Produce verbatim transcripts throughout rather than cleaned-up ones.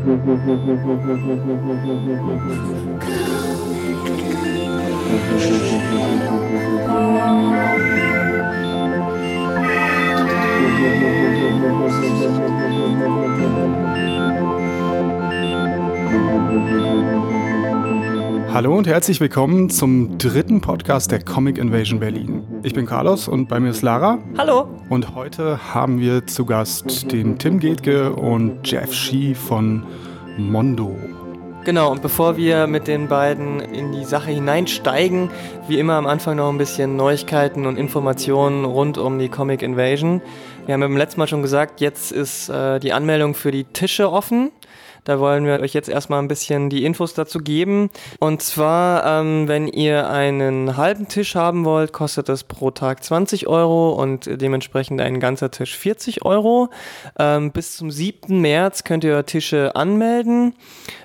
Hallo und herzlich willkommen zum dritten Podcast der Comic Invasion Berlin. Ich bin Carlos und bei mir ist Lara. Hallo. Und heute haben wir zu Gast den Tim Gehtke und Jeff Shee von Mondo. Genau, und bevor wir mit den beiden in die Sache hineinsteigen, wie immer am Anfang noch ein bisschen Neuigkeiten und Informationen rund um die Comic Invasion. Wir haben ja beim letzten Mal schon gesagt, jetzt ist äh, die Anmeldung für die Tische offen. Da wollen wir euch jetzt erstmal ein bisschen die Infos dazu geben. Und zwar, ähm, wenn ihr einen halben Tisch haben wollt, kostet das pro Tag zwanzig Euro und dementsprechend ein ganzer Tisch vierzig Euro. Ähm, bis zum siebten März könnt ihr Tische anmelden.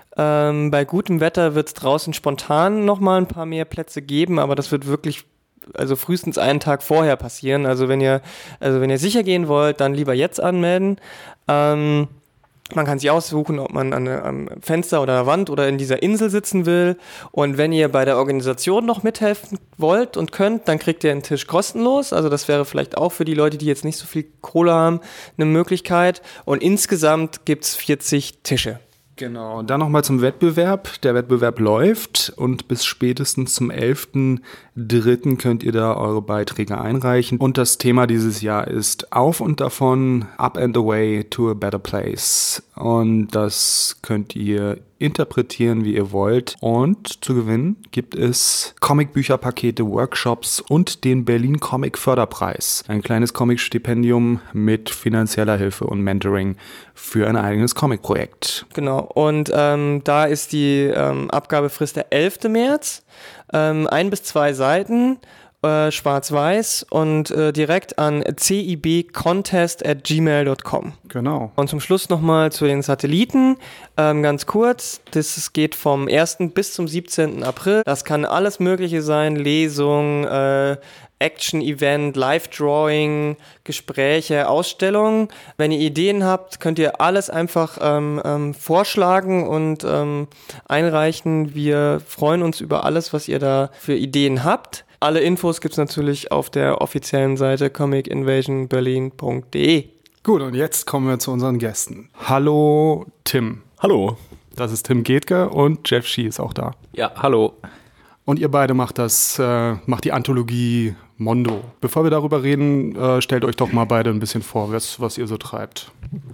Ähm, bei gutem Wetter wird es draußen spontan nochmal ein paar mehr Plätze geben, aber das wird wirklich also frühestens einen Tag vorher passieren. Also wenn ihr, also wenn ihr sicher gehen wollt, dann lieber jetzt anmelden. Ähm, Man kann sich aussuchen, ob man an, am Fenster oder der Wand oder in dieser Insel sitzen will. Und wenn ihr bei der Organisation noch mithelfen wollt und könnt, dann kriegt ihr einen Tisch kostenlos. Also das wäre vielleicht auch für die Leute, die jetzt nicht so viel Kohle haben, eine Möglichkeit. Und insgesamt gibt es vierzig Tische. Genau, und dann nochmal zum Wettbewerb. Der Wettbewerb läuft und bis spätestens zum elften dritten könnt ihr da eure Beiträge einreichen. Und das Thema dieses Jahr ist Auf und davon, Up and Away to a Better Place. Und das könnt ihr interpretieren, wie ihr wollt. Und zu gewinnen gibt es Comicbücherpakete, Workshops und den Berlin Comic Förderpreis. Ein kleines Comic-Stipendium mit finanzieller Hilfe und Mentoring für ein eigenes Comic-Projekt. Genau, und ähm, da ist die ähm, Abgabefrist der elften März. Ähm, ein bis zwei Seiten, äh, schwarz-weiß und äh, direkt an cibcontest at gmail dot com. Genau. Und zum Schluss nochmal zu den Satelliten, ähm, ganz kurz, das geht vom ersten bis zum siebzehnten April. Das kann alles Mögliche sein, Lesung, äh, Action-Event, Live-Drawing, Gespräche, Ausstellungen. Wenn ihr Ideen habt, könnt ihr alles einfach ähm, ähm, vorschlagen und ähm, einreichen. Wir freuen uns über alles, was ihr da für Ideen habt. Alle Infos gibt's natürlich auf der offiziellen Seite comic invasion berlin punkt de. Gut, und jetzt kommen wir zu unseren Gästen. Hallo Tim. Hallo. Das ist Tim Gehtke und Jeff Shee ist auch da. Ja, hallo. Und ihr beide macht das, äh, macht die Anthologie Mondo. Bevor wir darüber reden, äh, stellt euch doch mal beide ein bisschen vor, was, was ihr so treibt.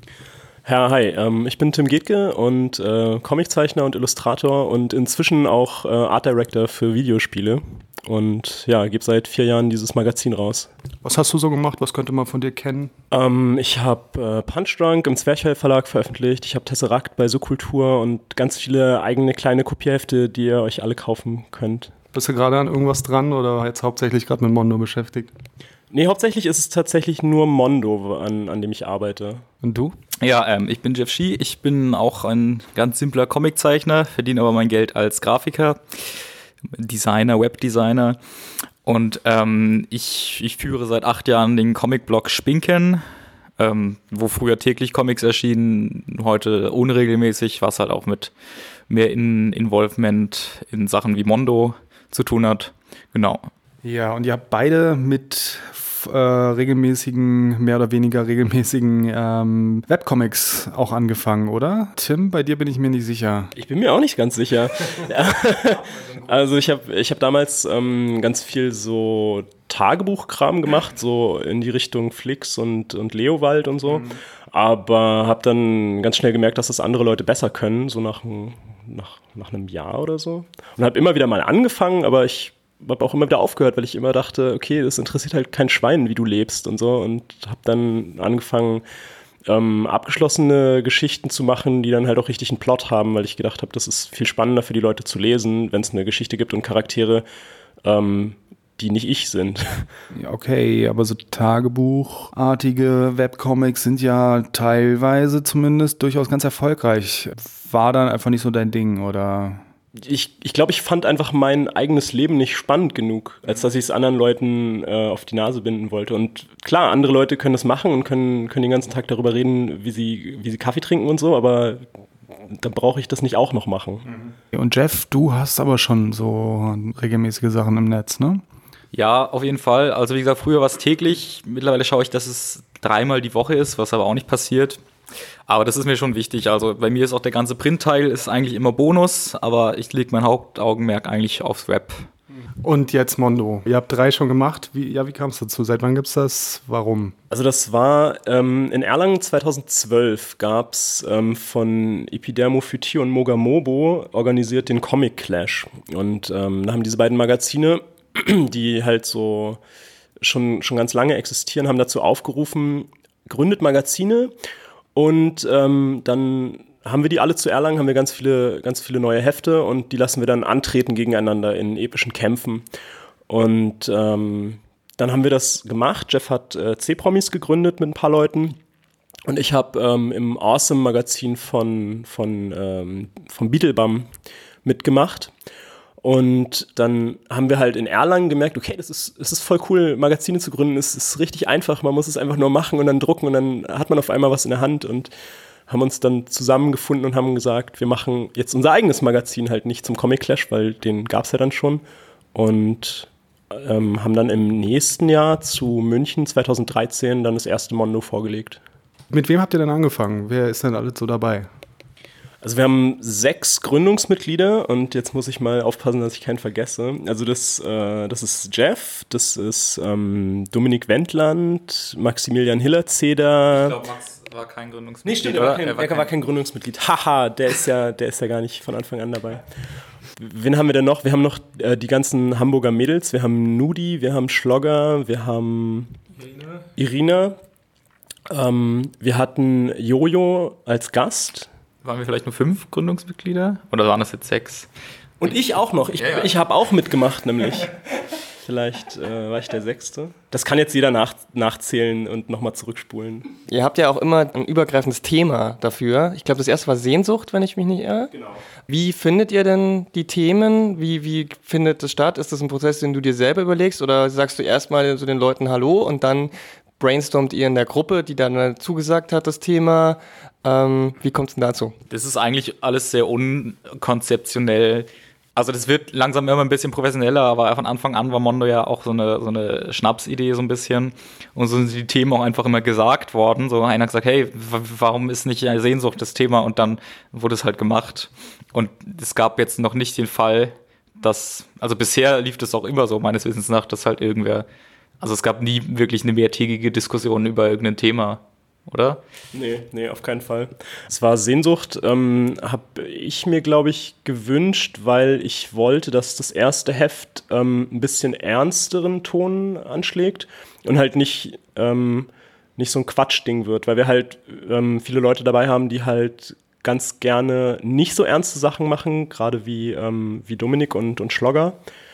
Ja, hi, ähm, ich bin Tim Gehtke und äh, Comiczeichner und Illustrator und inzwischen auch äh, Art Director für Videospiele. Und ja, gebe seit vier Jahren dieses Magazin raus. Was hast du so gemacht? Was könnte man von dir kennen? Ähm, ich habe äh, Punch Drunk im Zwerchfell Verlag veröffentlicht. Ich habe Tesseract bei Subkultur und ganz viele eigene kleine Kopierhefte, die ihr euch alle kaufen könnt. Bist du gerade an irgendwas dran oder jetzt hauptsächlich gerade mit Mondo beschäftigt? Nee, hauptsächlich ist es tatsächlich nur Mondo, an, an dem ich arbeite. Und du? Ja, ähm, ich bin Jeff Shee. Ich bin auch ein ganz simpler Comiczeichner, verdiene aber mein Geld als Grafiker, Designer, Webdesigner. Und ähm, ich, ich führe seit acht Jahren den Comicblog Spinken, ähm, wo früher täglich Comics erschienen, heute unregelmäßig, was halt auch mit mehr in Involvement in Sachen wie Mondo zu tun hat. Genau. Ja, und ihr habt beide mit äh, regelmäßigen, mehr oder weniger regelmäßigen ähm, Webcomics auch angefangen, oder? Tim, bei dir bin ich mir nicht sicher. Ich bin mir auch nicht ganz sicher. Also ich habe ich hab damals ähm, ganz viel so Tagebuchkram gemacht, so in die Richtung Flix und, und Leowald und so. Mhm. Aber habe dann ganz schnell gemerkt, dass das andere Leute besser können, so nach, nach, nach einem Jahr oder so. Und habe immer wieder mal angefangen, aber ich habe auch immer wieder aufgehört, weil ich immer dachte, okay, das interessiert halt kein Schwein, wie du lebst und so. Und habe dann angefangen, ähm, abgeschlossene Geschichten zu machen, die dann halt auch richtig einen Plot haben, weil ich gedacht habe, das ist viel spannender für die Leute zu lesen, wenn es eine Geschichte gibt und Charaktere, ähm, die nicht ich sind. Ja, okay, aber so Tagebuchartige Webcomics sind ja teilweise zumindest durchaus ganz erfolgreich. War dann einfach nicht so dein Ding, oder? Ich, ich glaube, ich fand einfach mein eigenes Leben nicht spannend genug, als dass ich es anderen Leuten äh, auf die Nase binden wollte. Und klar, andere Leute können das machen und können, können den ganzen Tag darüber reden, wie sie, wie sie Kaffee trinken und so, aber da brauche ich das nicht auch noch machen. Und Jeff, du hast aber schon so regelmäßige Sachen im Netz, ne? Ja, auf jeden Fall. Also wie gesagt, früher war es täglich. Mittlerweile schaue ich, dass es dreimal die Woche ist, was aber auch nicht passiert. Aber das ist mir schon wichtig. Also bei mir ist auch der ganze Printteil ist eigentlich immer Bonus, aber ich lege mein Hauptaugenmerk eigentlich aufs Web. Und jetzt Mondo. Ihr habt drei schon gemacht. Wie, ja, wie kam es dazu? Seit wann gibt's das? Warum? Also das war ähm, in Erlangen zweitausendzwölf gab es ähm, von Epidermophytie und Mogamobo organisiert den Comic Clash. Und ähm, da haben diese beiden Magazine, die halt so schon, schon ganz lange existieren, haben dazu aufgerufen, gründet Magazine und ähm, dann haben wir die alle zu Erlangen, haben wir ganz viele, ganz viele neue Hefte und die lassen wir dann antreten gegeneinander in epischen Kämpfen. Und ähm, dann haben wir das gemacht. Jeff hat äh, C-Promis gegründet mit ein paar Leuten und ich habe ähm, im Awesome-Magazin von, von, ähm, von Beetlebum mitgemacht. Und dann haben wir halt in Erlangen gemerkt, okay, das ist, das ist voll cool, Magazine zu gründen. Es ist richtig einfach, man muss es einfach nur machen und dann drucken und dann hat man auf einmal was in der Hand und haben uns dann zusammengefunden und haben gesagt, wir machen jetzt unser eigenes Magazin halt nicht zum Comic Clash, weil den gab es ja dann schon. Und ähm, haben dann im nächsten Jahr zu München zweitausenddreizehn dann das erste Mondo vorgelegt. Mit wem habt ihr denn angefangen? Wer ist denn alles so dabei? Also wir haben sechs Gründungsmitglieder und jetzt muss ich mal aufpassen, dass ich keinen vergesse. Also das, äh, das ist Jeff, das ist ähm, Dominik Wendland, Maximilian Hillerzeder. Ich glaube, Max war kein Gründungsmitglied. Nee, stimmt, er war kein, er war kein, war kein Gründungsmitglied. Haha, der ist ja, der ist ja gar nicht von Anfang an dabei. Wen haben wir denn noch? Wir haben noch äh, die ganzen Hamburger Mädels. Wir haben Nudi, wir haben Schlogger, wir haben Irina. Irina. Ähm, wir hatten Jojo als Gast. Waren wir vielleicht nur fünf Gründungsmitglieder? Oder waren das jetzt sechs? Und ich auch noch. Ich, ja, ja. ich habe auch mitgemacht, nämlich. Vielleicht äh, war ich der Sechste. Das kann jetzt jeder nach, nachzählen und nochmal zurückspulen. Ihr habt ja auch immer ein übergreifendes Thema dafür. Ich glaube, das erste war Sehnsucht, wenn ich mich nicht irre. Genau. Wie findet ihr denn die Themen? Wie, wie findet das statt? Ist das ein Prozess, den du dir selber überlegst? Oder sagst du erstmal zu den Leuten Hallo und dann brainstormt ihr in der Gruppe, die dann zugesagt hat, das Thema? Ähm, wie kommt es denn dazu? Das ist eigentlich alles sehr unkonzeptionell. Also das wird langsam immer ein bisschen professioneller, aber von Anfang an war Mondo ja auch so eine, so eine Schnapsidee so ein bisschen. Und so sind die Themen auch einfach immer gesagt worden. So einer hat gesagt, hey, w- warum ist nicht eine Sehnsucht das Thema? Und dann wurde es halt gemacht. Und es gab jetzt noch nicht den Fall, dass, also bisher lief das auch immer so, meines Wissens nach, dass halt irgendwer, also es gab nie wirklich eine mehrtägige Diskussion über irgendein Thema. Oder? Nee, nee, auf keinen Fall. Es war Sehnsucht, ähm, habe ich mir, glaube ich, gewünscht, weil ich wollte, dass das erste Heft ähm, ein bisschen ernsteren Ton anschlägt und halt nicht, ähm, nicht so ein Quatschding wird, weil wir halt ähm, viele Leute dabei haben, die halt ganz gerne nicht so ernste Sachen machen, gerade wie, ähm, wie Dominik und, und Schlogger.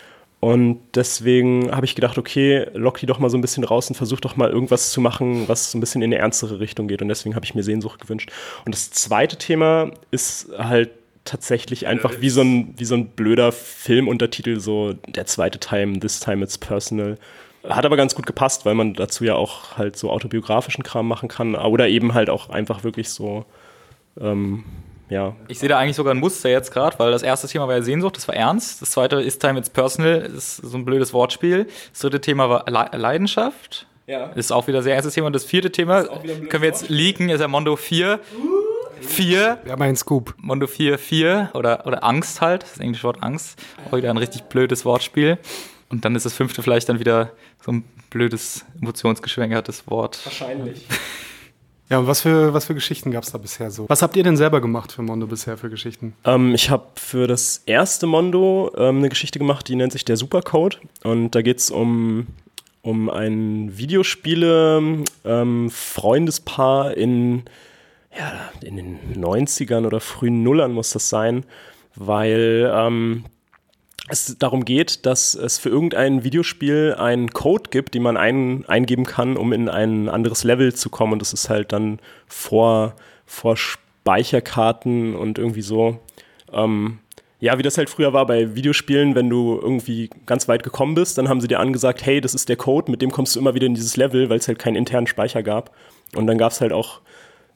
Und deswegen habe ich gedacht, okay, lock die doch mal so ein bisschen raus und versuch doch mal irgendwas zu machen, was so ein bisschen in eine ernstere Richtung geht. Und deswegen habe ich mir Sehnsucht gewünscht. Und das zweite Thema ist halt tatsächlich einfach wie so ein, wie so ein blöder Filmuntertitel, so der zweite Time, This Time It's Personal. Hat aber ganz gut gepasst, weil man dazu ja auch halt so autobiografischen Kram machen kann. Oder eben halt auch einfach wirklich so, ähm, ja. Ich sehe da eigentlich sogar ein Muster jetzt gerade, weil das erste Thema war ja Sehnsucht, das war ernst. Das zweite ist Time It's Personal, ist so ein blödes Wortspiel. Das dritte Thema war Le- Leidenschaft. Ja. Ist auch wieder ein sehr ernstes Thema. Und das vierte Thema, können wir jetzt leaken, ist ja Mondo vier. vier. Wir haben einen Scoop. Mondo vier, vier oder, oder Angst halt, das englische Wort Angst. Auch wieder ein richtig blödes Wortspiel. Und dann ist das fünfte vielleicht dann wieder so ein blödes, emotionsgeschwängertes Wort. Wahrscheinlich. Ja, und was für, was für Geschichten gab es da bisher so? Was habt ihr denn selber gemacht für Mondo bisher für Geschichten? Ähm, ich habe für das erste Mondo ähm, eine Geschichte gemacht, die nennt sich der Supercode. Und da geht es um, um ein Videospiele-Freundespaar in, ja, in den neunzigern oder frühen Nullern muss das sein, weil ähm, es darum geht, dass es für irgendein Videospiel einen Code gibt, den man ein, eingeben kann, um in ein anderes Level zu kommen. Und das ist halt dann vor, vor Speicherkarten und irgendwie so. Ähm, ja, wie das halt früher war bei Videospielen, wenn du irgendwie ganz weit gekommen bist, dann haben sie dir angesagt, hey, das ist der Code, mit dem kommst du immer wieder in dieses Level, weil es halt keinen internen Speicher gab. Und dann gab es halt auch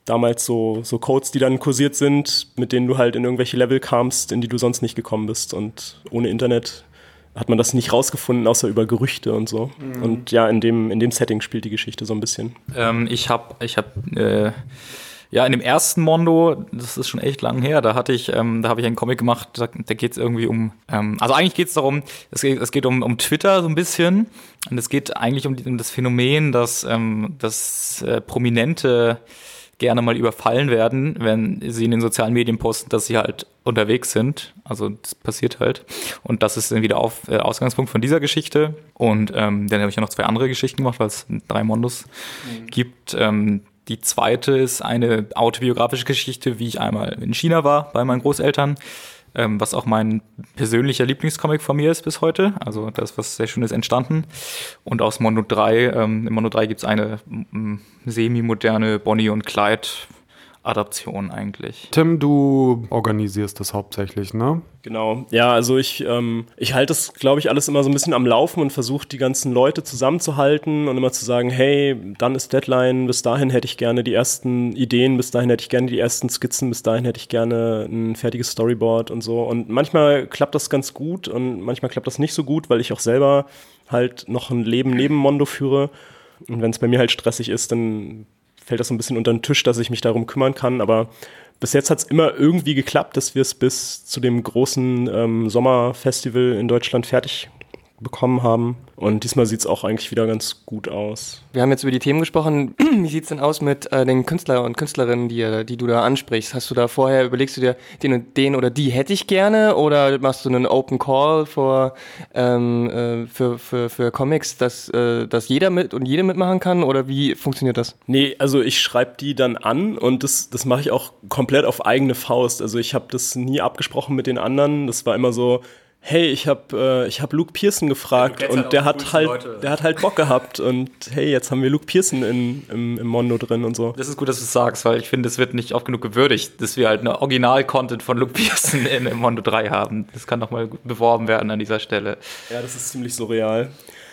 damals so, so Codes, die dann kursiert sind, mit denen du halt in irgendwelche Level kamst, in die du sonst nicht gekommen bist. Und ohne Internet hat man das nicht rausgefunden, außer über Gerüchte und so. Mhm. Und ja, in dem, in dem Setting spielt die Geschichte so ein bisschen. Ähm, ich habe, ich hab, äh, ja, in dem ersten Mondo, das ist schon echt lang her, da hatte ich, ähm, da habe ich einen Comic gemacht, da, da geht es irgendwie um, ähm, also eigentlich geht es darum, es geht, es geht um, um Twitter so ein bisschen. Und es geht eigentlich um, die, um das Phänomen, dass, ähm, dass äh, Prominente gerne mal überfallen werden, wenn sie in den sozialen Medien posten, dass sie halt unterwegs sind. Also das passiert halt. Und das ist dann wieder auf, äh, Ausgangspunkt von dieser Geschichte. Und ähm, dann habe ich ja noch zwei andere Geschichten gemacht, weil es drei Mondos mhm. gibt. Ähm, die zweite ist eine autobiografische Geschichte, wie ich einmal in China war bei meinen Großeltern. Ähm, was auch mein persönlicher Lieblingscomic von mir ist bis heute. Also da ist was sehr Schönes entstanden. Und aus Mondo drei, ähm, in Mondo drei gibt es eine m- semi-moderne Bonnie und Clyde Adaption eigentlich. Tim, du organisierst das hauptsächlich, ne? Genau, ja, also ich, ähm, ich halte das, glaube ich, alles immer so ein bisschen am Laufen und versuche die ganzen Leute zusammenzuhalten und immer zu sagen, hey, dann ist Deadline, bis dahin hätte ich gerne die ersten Ideen, bis dahin hätte ich gerne die ersten Skizzen, bis dahin hätte ich gerne ein fertiges Storyboard und so. Und manchmal klappt das ganz gut und manchmal klappt das nicht so gut, weil ich auch selber halt noch ein Leben neben Mondo führe. Und wenn es bei mir halt stressig ist, dann fällt das so ein bisschen unter den Tisch, dass ich mich darum kümmern kann. Aber bis jetzt hat es immer irgendwie geklappt, dass wir es bis zu dem großen ähm, Sommerfestival in Deutschland fertig bekommen haben. Und diesmal sieht es auch eigentlich wieder ganz gut aus. Wir haben jetzt über die Themen gesprochen. Wie sieht es denn aus mit äh, den Künstler und Künstlerinnen, die, die du da ansprichst? Hast du da vorher, überlegst du dir, den und den oder die hätte ich gerne? Oder machst du einen Open Call für, ähm, äh, für, für, für Comics, dass, äh, dass jeder mit und jede mitmachen kann? Oder wie funktioniert das? Nee, also ich schreibe die dann an und das, das mache ich auch komplett auf eigene Faust. Also ich habe das nie abgesprochen mit den anderen. Das war immer so, hey, ich habe äh, ich hab Luke Pearson gefragt ja, und halt der hat halt Leute. der hat halt Bock gehabt und hey, jetzt haben wir Luke Pearson in, im, im Mondo drin und so. Das ist gut, dass du es sagst, weil ich finde, es wird nicht oft genug gewürdigt, dass wir halt eine Original-Content von Luke Pearson in, im Mondo drei haben. Das kann doch mal beworben werden an dieser Stelle. Ja, das ist ziemlich surreal.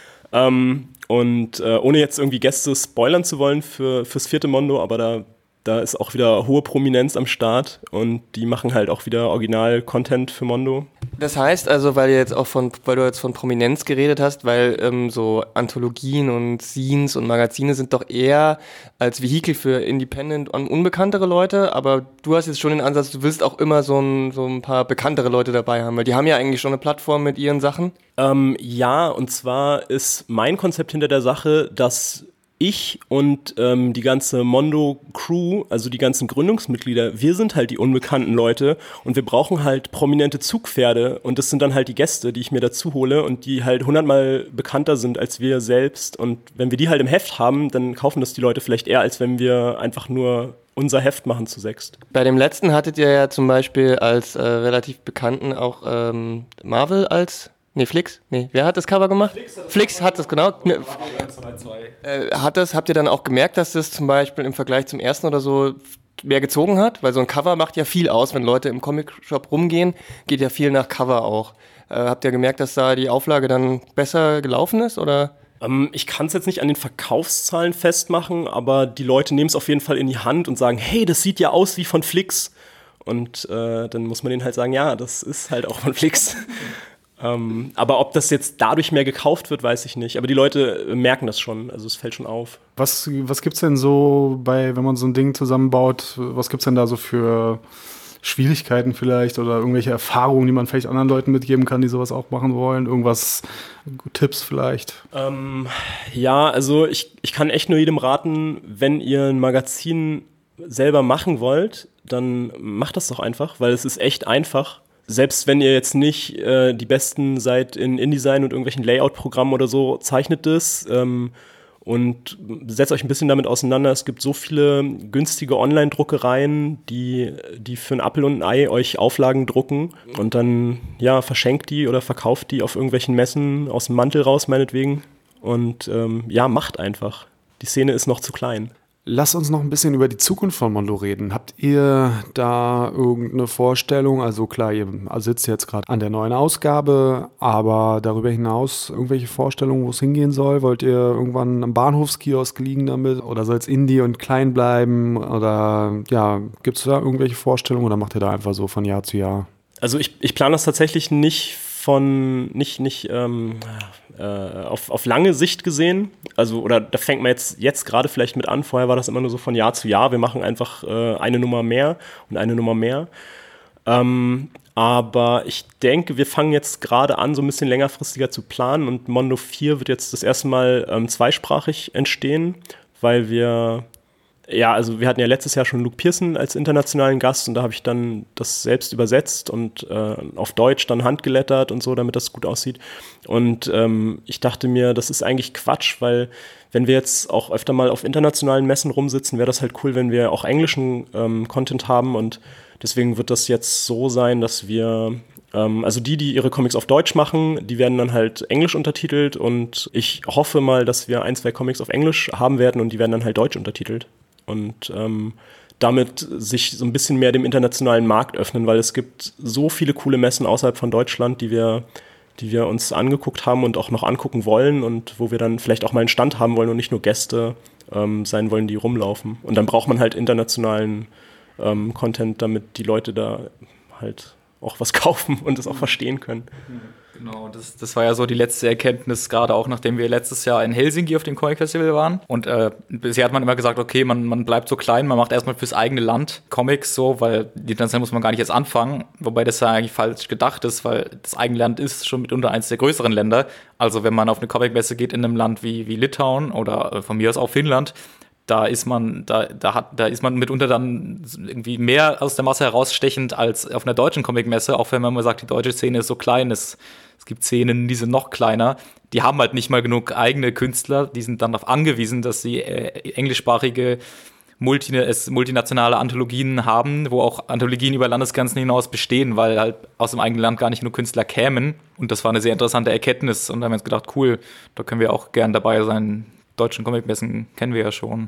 Ähm, und äh, ohne jetzt irgendwie Gäste spoilern zu wollen für, fürs vierte Mondo, aber da Da ist auch wieder hohe Prominenz am Start und die machen halt auch wieder Original-Content für Mondo. Das heißt also, weil, ihr jetzt auch von, weil du jetzt von Prominenz geredet hast, weil ähm, so Anthologien und Zines und Magazine sind doch eher als Vehikel für Independent und unbekanntere Leute, aber du hast jetzt schon den Ansatz, du willst auch immer so ein, so ein paar bekanntere Leute dabei haben, weil die haben ja eigentlich schon eine Plattform mit ihren Sachen. Ähm, ja, und zwar ist mein Konzept hinter der Sache, dass ich und ähm, die ganze Mondo-Crew, also die ganzen Gründungsmitglieder, wir sind halt die unbekannten Leute und wir brauchen halt prominente Zugpferde und das sind dann halt die Gäste, die ich mir dazu hole und die halt hundertmal bekannter sind als wir selbst und wenn wir die halt im Heft haben, dann kaufen das die Leute vielleicht eher, als wenn wir einfach nur unser Heft machen zu sechst. Bei dem letzten hattet ihr ja zum Beispiel als äh, relativ Bekannten auch ähm, Marvel als Nee, Flix? Nee, wer hat das Cover gemacht? Flix hat, Flix hat das, genau. Äh, hat das, habt ihr dann auch gemerkt, dass das zum Beispiel im Vergleich zum ersten oder so mehr gezogen hat? Weil so ein Cover macht ja viel aus, wenn Leute im Comic-Shop rumgehen, geht ja viel nach Cover auch. Äh, habt ihr gemerkt, dass da die Auflage dann besser gelaufen ist, oder? Ähm, ich kann es jetzt nicht an den Verkaufszahlen festmachen, aber die Leute nehmen es auf jeden Fall in die Hand und sagen, hey, das sieht ja aus wie von Flix. Und äh, dann muss man denen halt sagen, ja, das ist halt auch von Flix. Ähm, aber ob das jetzt dadurch mehr gekauft wird, weiß ich nicht. Aber die Leute merken das schon, also es fällt schon auf. Was, was gibt's denn so bei, wenn man so ein Ding zusammenbaut, was gibt's denn da so für Schwierigkeiten vielleicht oder irgendwelche Erfahrungen, die man vielleicht anderen Leuten mitgeben kann, die sowas auch machen wollen? Irgendwas, Tipps vielleicht? Ähm, ja, also ich, ich kann echt nur jedem raten, wenn ihr ein Magazin selber machen wollt, dann macht das doch einfach, weil es ist echt einfach. Selbst wenn ihr jetzt nicht äh, die Besten seid in InDesign und irgendwelchen Layout-Programmen oder so, zeichnet es ähm, und setzt euch ein bisschen damit auseinander. Es gibt so viele günstige Online-Druckereien, die, die für ein Apfel und ein Ei euch Auflagen drucken und dann ja, verschenkt die oder verkauft die auf irgendwelchen Messen aus dem Mantel raus, meinetwegen. Und ähm, ja, macht einfach. Die Szene ist noch zu klein. Lass uns noch ein bisschen über die Zukunft von Mondo reden. Habt ihr da irgendeine Vorstellung? Also klar, ihr sitzt jetzt gerade an der neuen Ausgabe, aber darüber hinaus irgendwelche Vorstellungen, wo es hingehen soll? Wollt ihr irgendwann am Bahnhofskiosk liegen damit? Oder soll es Indie und klein bleiben? Oder ja, gibt es da irgendwelche Vorstellungen oder macht ihr da einfach so von Jahr zu Jahr? Also ich, ich plane das tatsächlich nicht von, nicht, nicht ähm, äh, auf, auf lange Sicht gesehen. Also, oder da fängt man jetzt, jetzt gerade vielleicht mit an. Vorher war das immer nur so von Jahr zu Jahr. Wir machen einfach äh, eine Nummer mehr und eine Nummer mehr. Ähm, aber ich denke, wir fangen jetzt gerade an, so ein bisschen längerfristiger zu planen. Und Mondo vier wird jetzt das erste Mal ähm, zweisprachig entstehen, weil wir... Ja, also wir hatten ja letztes Jahr schon Luke Pearson als internationalen Gast und da habe ich dann das selbst übersetzt und äh, auf Deutsch dann handgelettert und so, damit das gut aussieht. Und ähm, ich dachte mir, das ist eigentlich Quatsch, weil wenn wir jetzt auch öfter mal auf internationalen Messen rumsitzen, wäre das halt cool, wenn wir auch englischen ähm, Content haben und deswegen wird das jetzt so sein, dass wir... Also die, die ihre Comics auf Deutsch machen, die werden dann halt englisch untertitelt und ich hoffe mal, dass wir ein, zwei Comics auf Englisch haben werden und die werden dann halt deutsch untertitelt. Und ähm, damit sich so ein bisschen mehr dem internationalen Markt öffnen, weil es gibt so viele coole Messen außerhalb von Deutschland, die wir, die wir uns angeguckt haben und auch noch angucken wollen und wo wir dann vielleicht auch mal einen Stand haben wollen und nicht nur Gäste ähm, sein wollen, die rumlaufen. Und dann braucht man halt internationalen ähm, Content, damit die Leute da halt auch was kaufen und es auch verstehen können. Genau, das, das war ja so die letzte Erkenntnis, gerade auch nachdem wir letztes Jahr in Helsinki auf dem Comic Festival waren. Und äh, bisher hat man immer gesagt, okay, man, man bleibt so klein, man macht erstmal fürs eigene Land Comics so, weil die international muss man gar nicht jetzt anfangen, wobei das ja eigentlich falsch gedacht ist, weil das eigene Land ist schon mitunter eines der größeren Länder. Also wenn man auf eine Comic-Messe geht in einem Land wie, wie Litauen oder äh, von mir aus auch Finnland, da ist man, da, da hat, da ist man mitunter dann irgendwie mehr aus der Masse herausstechend als auf einer deutschen Comicmesse, auch wenn man immer sagt, die deutsche Szene ist so klein, es, es gibt Szenen, die sind noch kleiner, die haben halt nicht mal genug eigene Künstler, die sind dann darauf angewiesen, dass sie äh, englischsprachige Multi, es, multinationale Anthologien haben, wo auch Anthologien über Landesgrenzen hinaus bestehen, weil halt aus dem eigenen Land gar nicht nur Künstler kämen und das war eine sehr interessante Erkenntnis und da haben wir uns gedacht, cool, da können wir auch gern dabei sein. Deutschen Comicmessen kennen wir ja schon.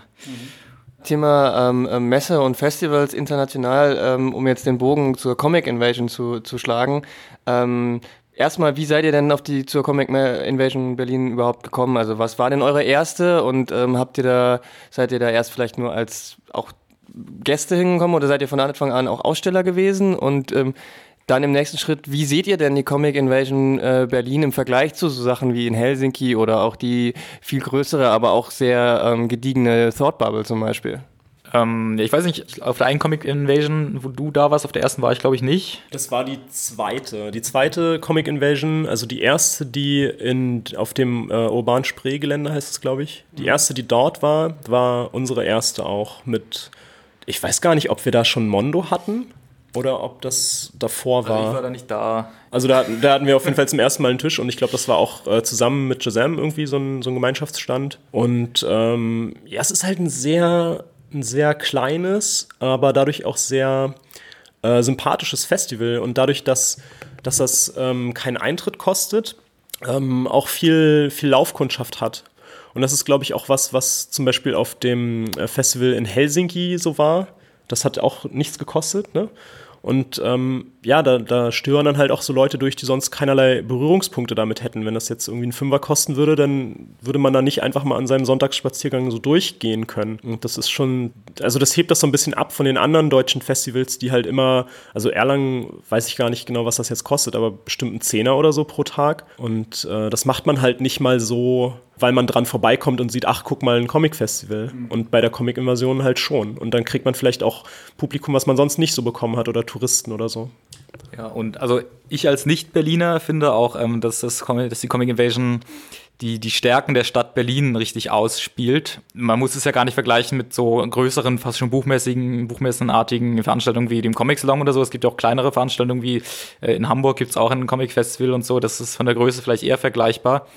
Thema ähm, Messe und Festivals international, ähm, um jetzt den Bogen zur Comic Invasion zu, zu schlagen. Ähm, erstmal, wie seid ihr denn auf die zur Comic Invasion Berlin überhaupt gekommen? Also was war denn eure erste und ähm, habt ihr da, seid ihr da erst vielleicht nur als auch Gäste hingekommen oder seid ihr von Anfang an auch Aussteller gewesen? Und ähm, dann im nächsten Schritt, wie seht ihr denn die Comic Invasion äh, Berlin im Vergleich zu so Sachen wie in Helsinki oder auch die viel größere, aber auch sehr ähm, gediegene Thought Bubble zum Beispiel? Ähm, ich weiß nicht, auf der einen Comic Invasion, wo du da warst, auf der ersten war ich glaube ich nicht. Das war die zweite. Die zweite Comic Invasion, also die erste, die in, auf dem äh, Urban Spree-Gelände heißt es, glaube ich. Die erste, die dort war, war unsere erste auch mit, ich weiß gar nicht, ob wir da schon Mondo hatten. Oder ob das davor war. Also ich war da nicht da. Also da, da hatten wir auf jeden Fall zum ersten Mal einen Tisch und ich glaube, das war auch äh, zusammen mit Shazam irgendwie so ein, so ein Gemeinschaftsstand. Und ähm, ja, es ist halt ein sehr, ein sehr kleines, aber dadurch auch sehr äh, sympathisches Festival. Und dadurch, dass, dass das ähm, keinen Eintritt kostet, ähm, auch viel, viel Laufkundschaft hat. Und das ist, glaube ich, auch was, was zum Beispiel auf dem Festival in Helsinki so war. Das hat auch nichts gekostet, ne? Und ähm, ja, da, da stören dann halt auch so Leute durch, die sonst keinerlei Berührungspunkte damit hätten. Wenn das jetzt irgendwie einen Fünfer kosten würde, dann würde man da nicht einfach mal an seinem Sonntagsspaziergang so durchgehen können. Und das ist schon, also das hebt das so ein bisschen ab von den anderen deutschen Festivals, die halt immer, also Erlangen, weiß ich gar nicht genau, was das jetzt kostet, aber bestimmt ein Zehner oder so pro Tag. Und äh, das macht man halt nicht mal so, weil man dran vorbeikommt und sieht, ach, guck mal, ein Comic-Festival. Mhm. Und bei der Comic-Invasion halt schon. Und dann kriegt man vielleicht auch Publikum, was man sonst nicht so bekommen hat oder Touristen oder so. Ja, und also ich als Nicht-Berliner finde auch, ähm, dass, das, dass die Comic Invasion die, die Stärken der Stadt Berlin richtig ausspielt. Man muss es ja gar nicht vergleichen mit so größeren, fast schon buchmäßigen, buchmessenartigen Veranstaltungen wie dem Comic Salon oder so. Es gibt auch kleinere Veranstaltungen wie äh, in Hamburg gibt es auch ein Comic Festival und so. Das ist von der Größe vielleicht eher vergleichbar.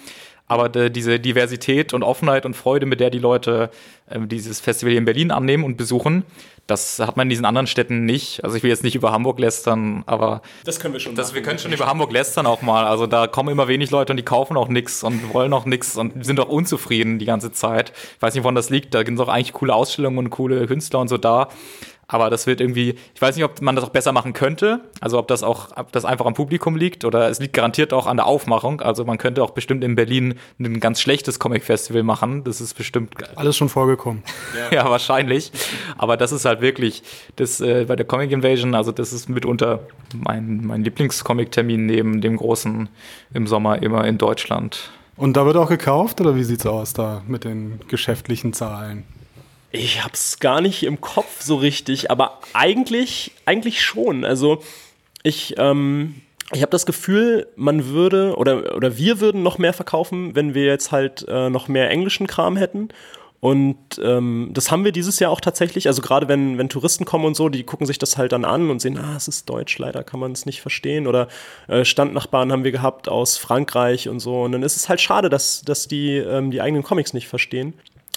Aber de, diese Diversität und Offenheit und Freude, mit der die Leute äh, dieses Festival hier in Berlin annehmen und besuchen, das hat man in diesen anderen Städten nicht. Also ich will jetzt nicht über Hamburg lästern, aber das können wir schon. Das, wir können schon über Hamburg lästern auch mal. Also da kommen immer wenig Leute und die kaufen auch nichts und wollen auch nichts und sind auch unzufrieden die ganze Zeit. Ich weiß nicht, woran das liegt. Da sind auch eigentlich coole Ausstellungen und coole Künstler und so da. Aber das wird irgendwie, ich weiß nicht, ob man das auch besser machen könnte, also ob das auch, ob das einfach am Publikum liegt oder es liegt garantiert auch an der Aufmachung. Also man könnte auch bestimmt in Berlin ein ganz schlechtes Comic-Festival machen. Das ist bestimmt alles schon vorgekommen. Ja, ja, wahrscheinlich. Aber das ist halt wirklich, das äh, bei der Comic Invasion, also das ist mitunter mein, mein Lieblings-Comic-Termin neben dem großen im Sommer immer in Deutschland. Und da wird auch gekauft oder wie sieht's aus da mit den geschäftlichen Zahlen? Ich hab's gar nicht im Kopf so richtig, aber eigentlich, eigentlich schon. Also ich, ähm, ich habe das Gefühl, man würde oder, oder wir würden noch mehr verkaufen, wenn wir jetzt halt äh, noch mehr englischen Kram hätten. Und ähm, das haben wir dieses Jahr auch tatsächlich. Also gerade wenn, wenn Touristen kommen und so, die gucken sich das halt dann an und sehen, ah, es ist Deutsch, leider kann man es nicht verstehen. Oder äh, Standnachbarn haben wir gehabt aus Frankreich und so. Und dann ist es halt schade, dass, dass die ähm, die eigenen Comics nicht verstehen.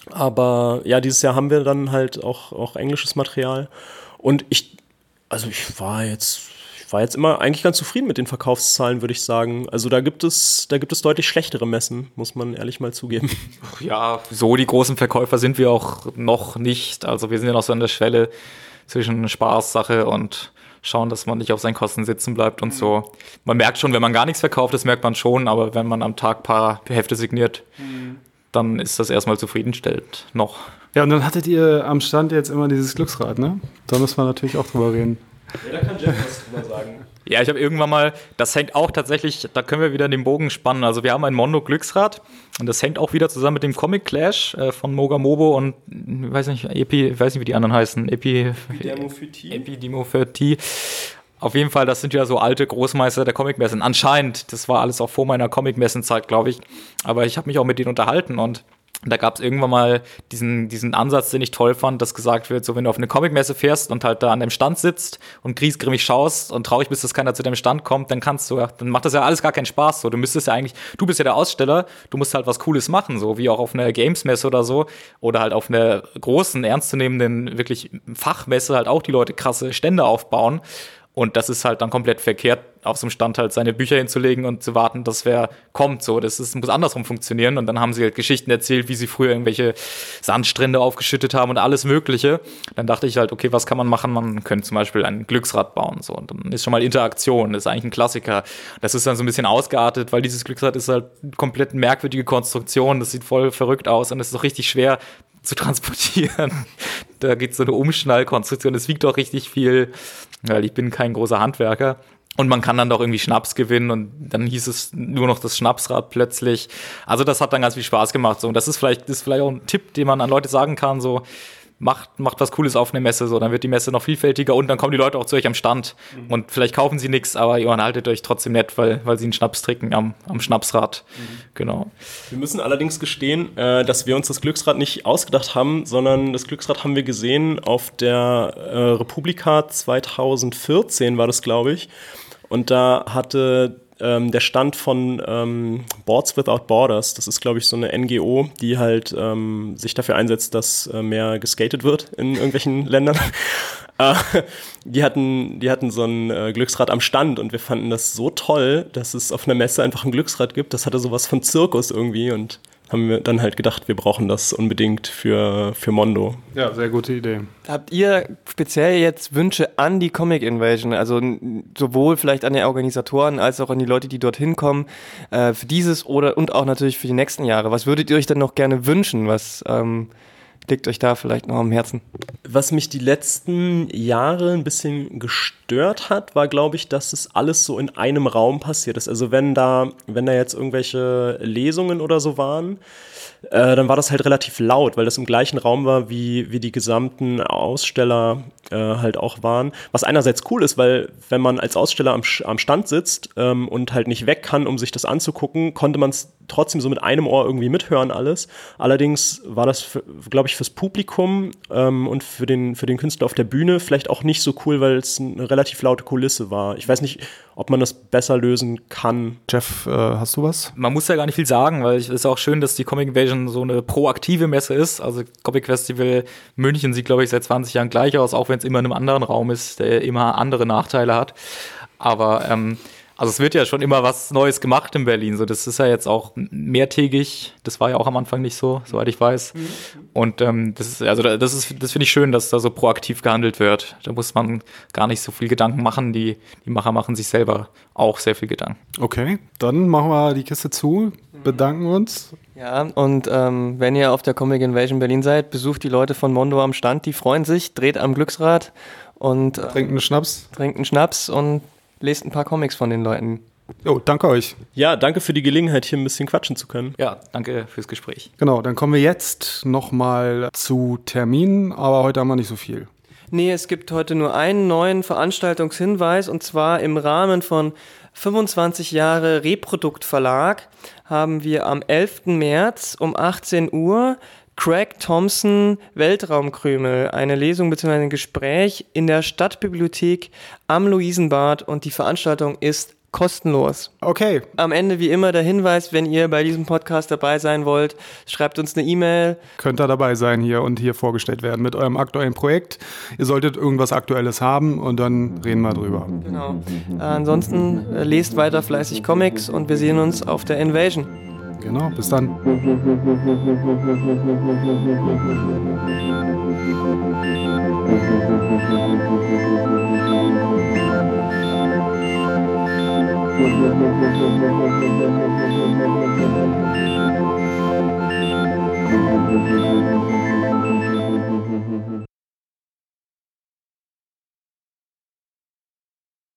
Aber ja, dieses Jahr haben wir dann halt auch, auch englisches Material. Und ich, also ich war jetzt, ich war jetzt immer eigentlich ganz zufrieden mit den Verkaufszahlen, würde ich sagen. Also da gibt es, da gibt es deutlich schlechtere Messen, muss man ehrlich mal zugeben. Ja, so die großen Verkäufer sind wir auch noch nicht. Also wir sind ja noch so an der Schwelle zwischen Spaßsache und schauen, dass man nicht auf seinen Kosten sitzen bleibt und mhm. so. Man merkt schon, wenn man gar nichts verkauft, das merkt man schon, aber wenn man am Tag ein paar Hefte signiert, mhm. dann ist das erstmal zufriedenstellend noch. Ja, und dann hattet ihr am Stand jetzt immer dieses Glücksrad, ne? Da müssen wir natürlich auch drüber reden. Ja, da kann Jeff was drüber sagen. Ja, ich habe irgendwann mal, das hängt auch tatsächlich, da können wir wieder den Bogen spannen. Also wir haben ein Mondo Glücksrad und das hängt auch wieder zusammen mit dem Comic Clash äh, von Mogamobo und, ich weiß nicht, Epi, ich weiß nicht, wie die anderen heißen. Epi, Epidemophytie. Epidemophytie. Auf jeden Fall, das sind ja so alte Großmeister der Comicmessen. Anscheinend, das war alles auch vor meiner Comicmessenzeit, glaube ich. Aber ich habe mich auch mit denen unterhalten und da gab es irgendwann mal diesen, diesen Ansatz, den ich toll fand, dass gesagt wird, so wenn du auf eine Comicmesse fährst und halt da an deinem Stand sitzt und griesgrimmig schaust und traurig bist, dass keiner zu deinem Stand kommt, dann kannst du, dann macht das ja alles gar keinen Spaß. So, du müsstest ja eigentlich, du bist ja der Aussteller, du musst halt was Cooles machen, so wie auch auf einer Gamesmesse oder so oder halt auf einer großen, ernstzunehmenden, wirklich Fachmesse halt auch die Leute krasse Stände aufbauen. Und das ist halt dann komplett verkehrt, auf so einem Stand halt seine Bücher hinzulegen und zu warten, dass wer kommt. So, das ist, muss andersrum funktionieren. Und dann haben sie halt Geschichten erzählt, wie sie früher irgendwelche Sandstrände aufgeschüttet haben und alles Mögliche. Dann dachte ich halt, okay, was kann man machen? Man könnte zum Beispiel ein Glücksrad bauen. So, und dann ist schon mal Interaktion. Das ist eigentlich ein Klassiker. Das ist dann so ein bisschen ausgeartet, weil dieses Glücksrad ist halt komplett merkwürdige Konstruktion. Das sieht voll verrückt aus und es ist auch richtig schwer zu transportieren. Da geht so eine Umschnallkonstruktion. Es wiegt auch richtig viel, weil ich bin kein großer Handwerker. Und man kann dann doch irgendwie Schnaps gewinnen und dann hieß es nur noch das Schnapsrad plötzlich. Also das hat dann ganz viel Spaß gemacht. So. Und das ist vielleicht, das ist vielleicht auch ein Tipp, den man an Leute sagen kann, so macht, macht was Cooles auf eine Messe, so dann wird die Messe noch vielfältiger und dann kommen die Leute auch zu euch am Stand. Mhm. Und vielleicht kaufen sie nichts, aber ihr haltet euch trotzdem nett, weil, weil sie einen Schnaps trinken am, am Schnapsrad. Mhm. Genau. Wir müssen allerdings gestehen, äh, dass wir uns das Glücksrad nicht ausgedacht haben, sondern das Glücksrad haben wir gesehen auf der äh, Republika zwanzig vierzehn war das, glaube ich. Und da hatte ähm, der Stand von ähm, Boards Without Borders, das ist, glaube ich, so eine N G O, die halt ähm, sich dafür einsetzt, dass äh, mehr geskatet wird in irgendwelchen Ländern. äh, die hatten, die hatten so ein äh, Glücksrad am Stand und wir fanden das so toll, dass es auf einer Messe einfach ein Glücksrad gibt. Das hatte sowas von Zirkus irgendwie und haben wir dann halt gedacht, wir brauchen das unbedingt für, für Mondo. Ja, sehr gute Idee. Habt ihr speziell jetzt Wünsche an die Comic Invasion, also n- sowohl vielleicht an die Organisatoren als auch an die Leute, die dorthin kommen, äh, für dieses oder und auch natürlich für die nächsten Jahre? Was würdet ihr euch denn noch gerne wünschen? Was ähm, liegt euch da vielleicht noch am Herzen? Was mich die letzten Jahre ein bisschen gestört hat, war, glaube ich, dass es alles so in einem Raum passiert ist. Also wenn da, wenn da jetzt irgendwelche Lesungen oder so waren, äh, dann war das halt relativ laut, weil das im gleichen Raum war, wie, wie die gesamten Aussteller äh, halt auch waren. Was einerseits cool ist, weil wenn man als Aussteller am, am Stand sitzt ähm, und halt nicht weg kann, um sich das anzugucken, konnte man es trotzdem so mit einem Ohr irgendwie mithören alles. Allerdings war das, glaube ich, fürs Publikum ähm, und für den, für den Künstler auf der Bühne vielleicht auch nicht so cool, weil es eine relativ laute Kulisse war. Ich weiß nicht, ob man das besser lösen kann. Jeff, äh, hast du was? Man muss ja gar nicht viel sagen, weil es ist auch schön, dass die Comic Invasion so eine proaktive Messe ist. Also Comic Festival München sieht, glaube ich, seit zwanzig Jahren gleich aus, auch wenn es immer in einem anderen Raum ist, der immer andere Nachteile hat. Aber ähm, also es wird ja schon immer was Neues gemacht in Berlin. So, das ist ja jetzt auch mehrtägig. Das war ja auch am Anfang nicht so, soweit ich weiß. Mhm. Und ähm, das ist, also das ist, das finde ich schön, dass da so proaktiv gehandelt wird. Da muss man gar nicht so viel Gedanken machen. Die, die Macher machen sich selber auch sehr viel Gedanken. Okay, dann machen wir die Kiste zu, bedanken uns. Ja, und ähm, wenn ihr auf der Comic Invasion Berlin seid, besucht die Leute von Mondo am Stand. Die freuen sich, dreht am Glücksrad und äh, trinkt einen Schnaps. Trinkt einen Schnaps und lest ein paar Comics von den Leuten. Jo, danke euch. Ja, danke für die Gelegenheit, hier ein bisschen quatschen zu können. Ja, danke fürs Gespräch. Genau, dann kommen wir jetzt nochmal zu Terminen, aber heute haben wir nicht so viel. Nee, es gibt heute nur einen neuen Veranstaltungshinweis, und zwar im Rahmen von fünfundzwanzig Jahre Reprodukt-Verlag haben wir am elften März um achtzehn Uhr Craig Thompson Weltraumkrümel, eine Lesung bzw. ein Gespräch in der Stadtbibliothek am Luisenbad, und die Veranstaltung ist kostenlos. Okay. Am Ende wie immer der Hinweis, wenn ihr bei diesem Podcast dabei sein wollt, schreibt uns eine E-Mail. Könnt ihr dabei sein hier und hier vorgestellt werden mit eurem aktuellen Projekt. Ihr solltet irgendwas Aktuelles haben und dann reden wir drüber. Genau. Äh, ansonsten äh, lest weiter fleißig Comics und wir sehen uns auf der Invasion. Genau, bis dann. Thank you.